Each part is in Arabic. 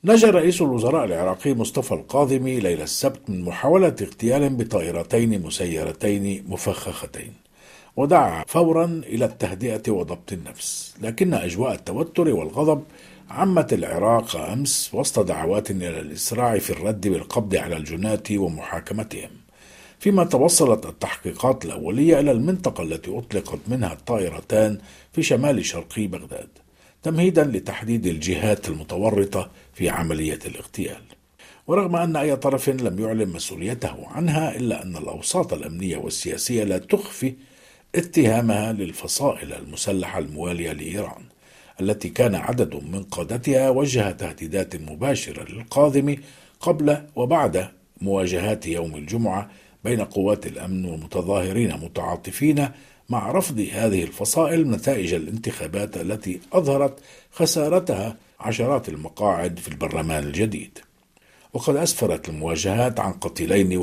نجا رئيس الوزراء العراقي مصطفى الكاظمي ليلة السبت من محاولة اغتيال بطائرتين مسيرتين مفخختين، ودعا فورا إلى التهدئة وضبط النفس، لكن أجواء التوتر والغضب عمت العراق أمس وسط دعوات إلى الإسراع في الرد بالقبض على الجناة ومحاكمتهم، فيما توصلت التحقيقات الأولية إلى المنطقة التي أطلقت منها الطائرتان في شمال شرقي بغداد، تمهيدا لتحديد الجهات المتورطة في عملية الاغتيال. ورغم أن أي طرف لم يعلن مسؤوليته عنها، إلا أن الأوساط الأمنية والسياسية لا تخفي اتهامها للفصائل المسلحة الموالية لإيران، التي كان عدد من قادتها وجه تهديدات مباشرة للكاظمي قبل وبعد مواجهات يوم الجمعة بين قوات الأمن ومتظاهرين متعاطفين مع رفض هذه الفصائل نتائج الانتخابات التي أظهرت خسارتها عشرات المقاعد في البرلمان الجديد. وقد أسفرت المواجهات عن قتيلين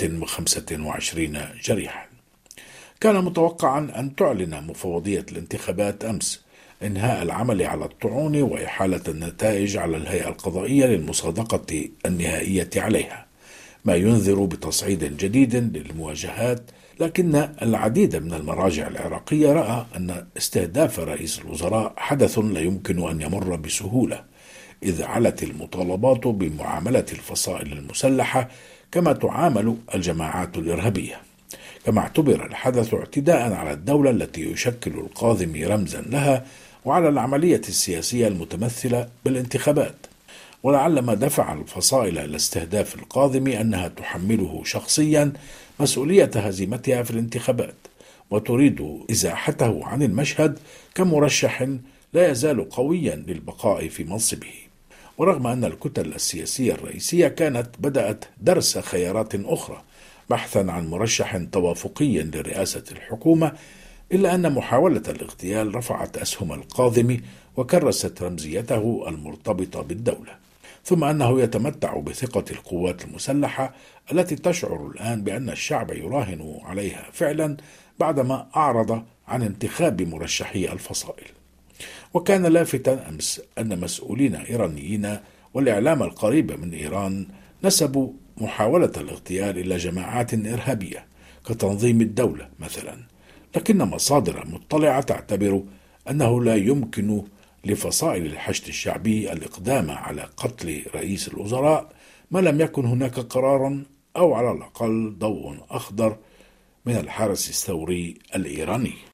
و125 جريحا. كان متوقعا أن تعلن مفوضية الانتخابات أمس إنهاء العمل على الطعون وإحالة النتائج على الهيئة القضائية للمصادقة النهائية عليها، ما ينذر بتصعيد جديد للمواجهات. لكن العديد من المراجع العراقية رأى أن استهداف رئيس الوزراء حدث لا يمكن أن يمر بسهولة، إذ علت المطالبات بمعاملة الفصائل المسلحة كما تعامل الجماعات الإرهابية، كما اعتبر الحدث اعتداء على الدولة التي يشكل الكاظمي رمزا لها وعلى العملية السياسية المتمثلة بالانتخابات. ولعل ما دفع الفصائل إلى استهداف الكاظمي أنها تحمله شخصيا مسؤولية هزيمتها في الانتخابات، وتريد إزاحته عن المشهد كمرشح لا يزال قويا للبقاء في منصبه. ورغم أن الكتل السياسية الرئيسية كانت بدأت درس خيارات أخرى بحثا عن مرشح توافقي لرئاسة الحكومة، إلا أن محاولة الاغتيال رفعت أسهم الكاظمي وكرست رمزيته المرتبطة بالدولة، ثم أنه يتمتع بثقة القوات المسلحة التي تشعر الآن بأن الشعب يراهن عليها فعلا بعدما أعرض عن انتخاب مرشحي الفصائل. وكان لافتا أمس أن مسؤولين إيرانيين والإعلام القريب من إيران نسبوا محاولة الاغتيال إلى جماعات إرهابية كتنظيم الدولة مثلا، لكن مصادر مطلعة تعتبر أنه لا يمكن لفصائل الحشد الشعبي الإقدام على قتل رئيس الوزراء ما لم يكن هناك قرار أو على الأقل ضوء أخضر من الحرس الثوري الإيراني.